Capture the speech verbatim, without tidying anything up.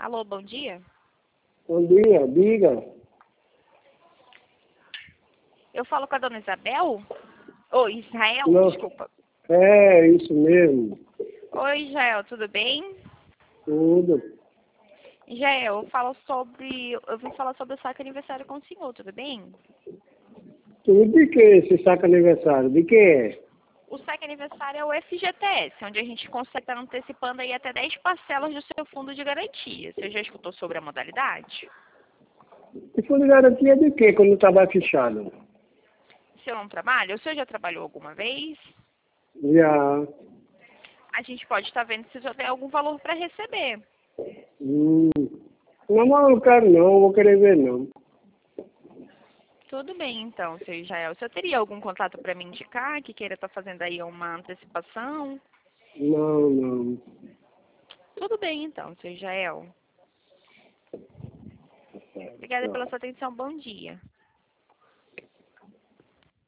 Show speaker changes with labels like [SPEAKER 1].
[SPEAKER 1] Alô, bom dia.
[SPEAKER 2] Bom dia, diga.
[SPEAKER 1] Eu falo com a dona Isabel? Oi, Israel,
[SPEAKER 2] Não,
[SPEAKER 1] desculpa.
[SPEAKER 2] é isso mesmo.
[SPEAKER 1] Oi, Israel, tudo bem?
[SPEAKER 2] Tudo.
[SPEAKER 1] Israel, eu falo sobre. Eu vim falar sobre o saque aniversário com o senhor, tudo bem?
[SPEAKER 2] Tudo de que esse saco aniversário? De que é?
[SPEAKER 1] O saque aniversário é o F G T S, onde a gente consegue estar antecipando aí até dez parcelas do seu fundo de garantia. Você já escutou sobre a modalidade?
[SPEAKER 2] E fundo de garantia de que quando o trabalho fechado?
[SPEAKER 1] O senhor não trabalha? O senhor já trabalhou alguma vez?
[SPEAKER 2] Já.
[SPEAKER 1] A gente pode estar vendo se o senhor tem algum valor para receber.
[SPEAKER 2] Hum. Não, mas não quero não, vou querer ver não.
[SPEAKER 1] Tudo bem, então, seu Israel. O senhor teria algum contato para me indicar que queira estar fazendo aí uma antecipação?
[SPEAKER 2] Não, não.
[SPEAKER 1] Tudo bem, então, seu Israel. Obrigada pela
[SPEAKER 2] Não.
[SPEAKER 1] sua atenção. Bom dia.